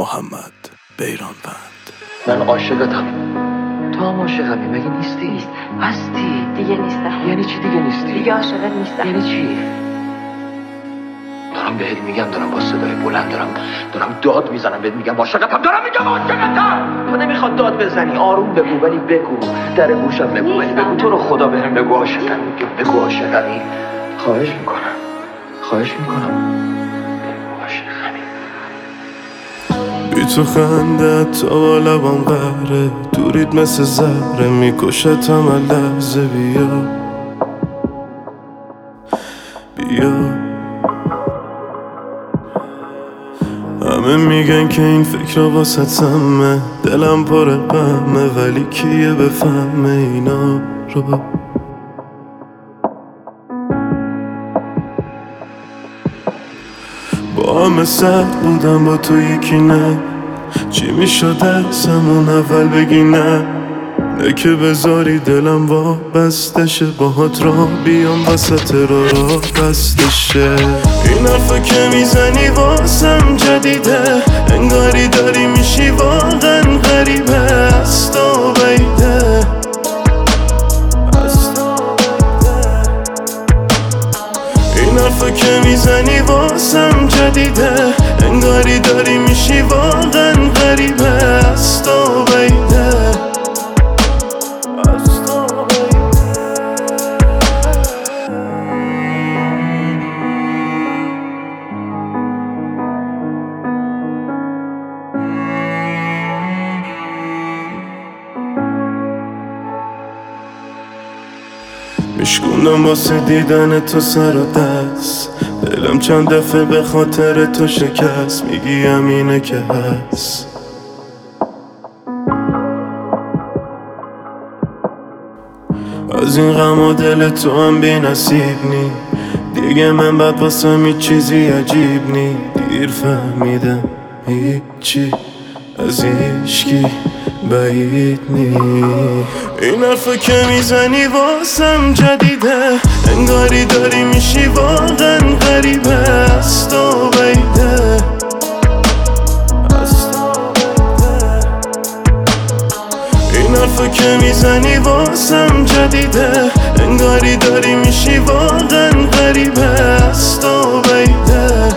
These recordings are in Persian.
محمد بیرانوند. من عاشقتم، تو هم عاشقمی، مگه نیستی؟ هستی دیگه نیستم. یعنی چی دیگه نیستی؟ دیگه عاشقت نیستم. یعنی چی؟ دارم بهت میگم، دارم با صدای بلند دارم داد میزنم بهت میگم عاشقتم، دارم میگم عاشقتم. تو نمیخواد داد بزنی، آروم بگو، ولی بگو، در گوشم بگو، ولی بگو تو رو خدا بهم بگو عاشقمی، بگو عاشقمی. خواهش میکنم بگو عاشقمی. بی تو خنده تا با لبام قهره، دورید مثل زهره میکشتم هر لحظه. بیا همه میگن که این فکر واسه سمه، دلم پر غمه، ولی کیه بفهمه اینا رو. با همه سخت بودم، با تو یکی نه. چی میشد ازمون اول بگی نه که بذاری دلم وابستشه، باهات را بیام وسط را بستشه. این حرفا که میزنی واسم جدیده، انگاری داری میشی واقعا غریبه. از تو بیده این حرفا که میزنی واسم جدیده، انگاری داری میشی واقعا غریبه. از تو بیده میشکونم واسه دیدن تو سر و دست، دلم چند دفعه به خاطر تو شکست. میگی همینه که هست، از این غم و دل تو هم بی نصیب نی. دیگه من بعد واسم هیچ چیزی عجیب نی. دیر فهمیدم هیچی از هیچکی بعید نی. این حرفا که میزنی واسم جدیده، انگاری داری میشی واقعا غریبه. از تو بیده این حرفا که میزنی واسم جدیده، انگاری داری میشی واقعا غریبه. از تو بیده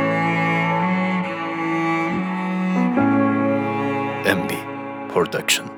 MB Production.